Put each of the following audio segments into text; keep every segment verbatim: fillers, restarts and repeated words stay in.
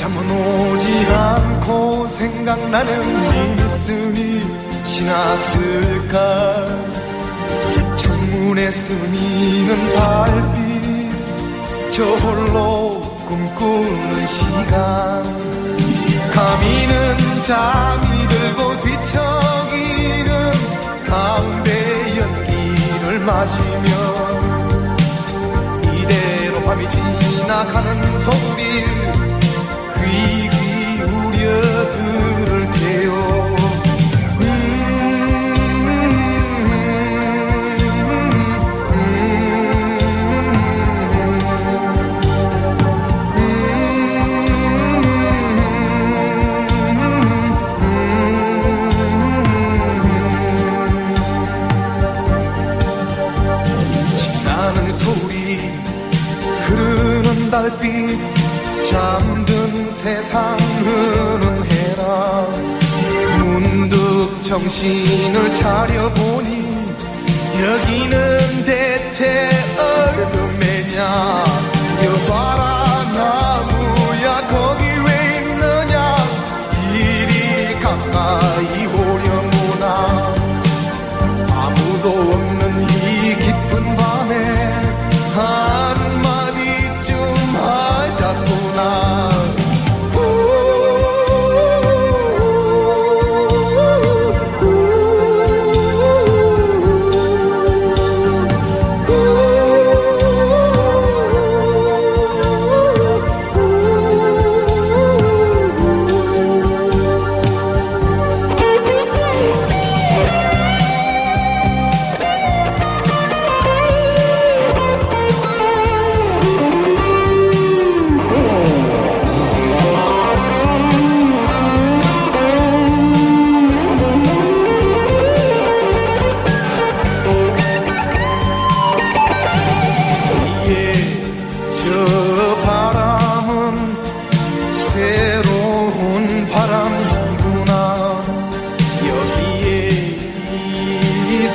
잠은 오지 않고 생각나는 미순이 지났을까. 창문에 스미는 달빛 저 홀로 꿈꾸는 시간. 가미는 잠이 들고 뒤척이는 가운데 연기를 마시며 이대로 밤이 지나가는 소리를 귀 기울여 들을 테요. 달빛 잠든 세상 흐는 해라. 문득 정신을 차려보니 여기는 대체 어둠이냐. 여봐라 나무야 거기 왜 있느냐. 이리 가까이 오려무나. 아무도 없는 이 깊은 밤에 한마디 하자꾸나.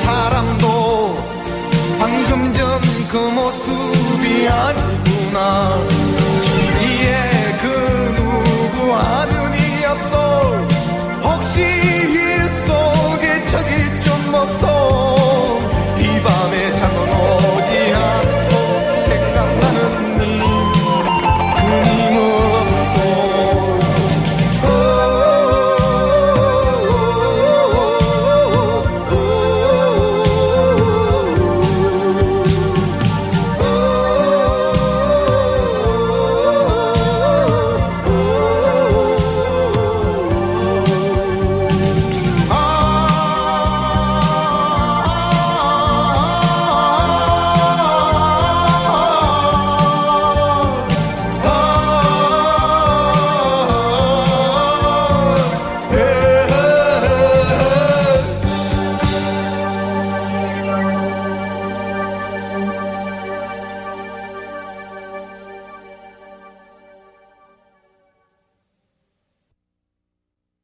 그 모습이 아니구나.